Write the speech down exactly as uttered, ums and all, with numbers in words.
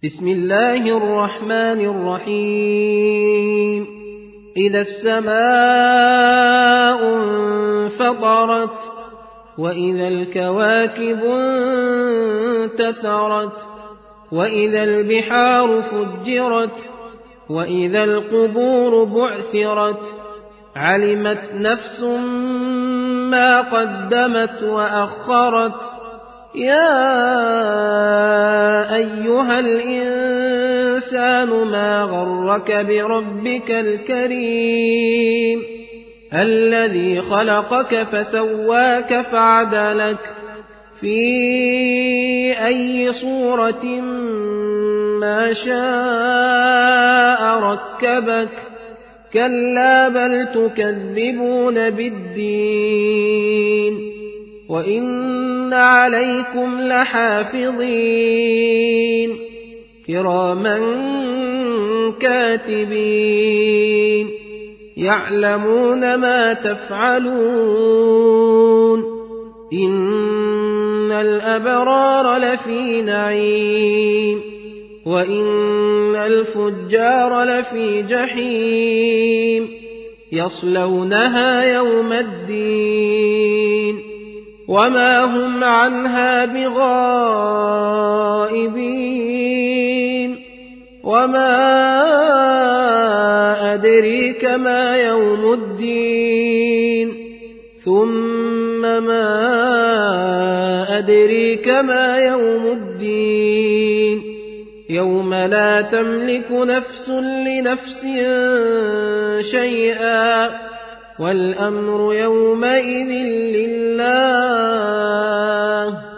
بسم الله الرحمن الرحيم إذا السماء انفطرت وإذا الكواكب انتثرت وإذا البحار فجرت وإذا القبور بعثرت علمت نفس ما قدمت وأخرت يا أيها الإنسان ما غرك بربك الكريم الذي خلقك فسواك فعدلك في أي صورة ما شاء ركبك كلا بل تكذبون بالدين وإن عليكم لحافظين كراما كاتبين يعلمون ما تفعلون إن الأبرار لفي نعيم وإن الفجار لفي جحيم يصلونها يوم الدين وما هم عنها بغائبين وما أدريك ما يوم الدين ثم ما أدريك ما يوم الدين يوم لا تملك نفس لنفس شيئا والأمر يومئذ لله